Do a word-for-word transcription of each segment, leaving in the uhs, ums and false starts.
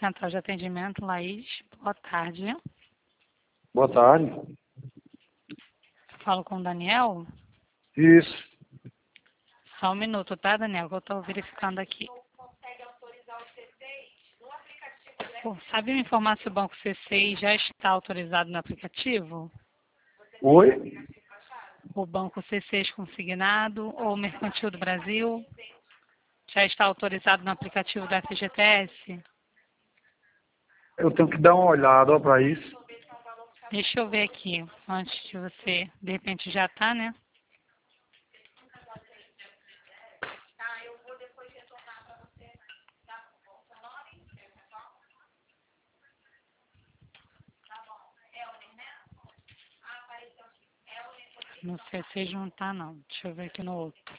Central de Atendimento, Laís. Boa tarde. Boa tarde. Falo com o Daniel? Isso. Só um minuto, tá, Daniel? Que eu estou verificando aqui. Pô, sabe me informar se o Banco C seis já está autorizado no aplicativo? Oi? O Banco C seis consignado ou o Mercantil do Brasil já está autorizado no aplicativo da F G T S? Eu tenho que dar uma olhada para isso. Deixa eu ver aqui, antes de você, de repente já tá, né? No C seis não tá, não. Deixa eu ver aqui no outro.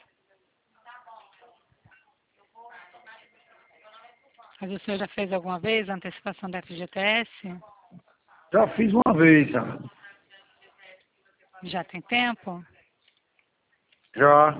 Mas o senhor já fez alguma vez a antecipação da F G T S? Já fiz uma vez, já. Já tem tempo? Já.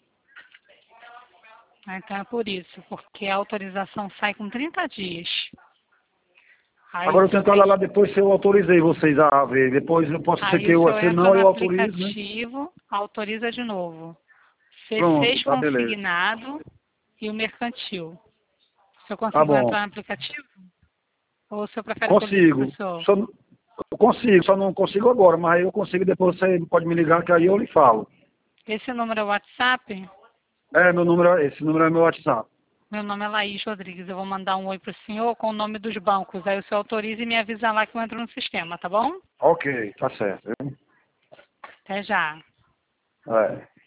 Ah, então é por isso, porque a autorização sai com trinta dias. Aí Agora o eu senhor tento tem olhar lá que... depois se eu autorizei vocês a ver. Depois eu posso ser Aí que o eu, senhor se entra não, no eu autorizo, né? aplicativo, autoriza de novo. C seis Pronto, tá beleza. consignado e o mercantil. O senhor Tá conseguiu bom. entrar no aplicativo? Ou o senhor prefere que eu ligue para o Consigo. senhor? Só, não- eu consigo, só não consigo agora, mas eu consigo depois, você pode me ligar que aí eu lhe falo. Esse número é o WhatsApp? É, meu número, é- esse número é meu WhatsApp. Meu nome é Laís Rodrigues. Eu vou mandar um oi para o senhor com o nome dos bancos. Aí o senhor autoriza e me avisa lá que eu entro no sistema, tá bom? Ok, tá certo. Até já. É.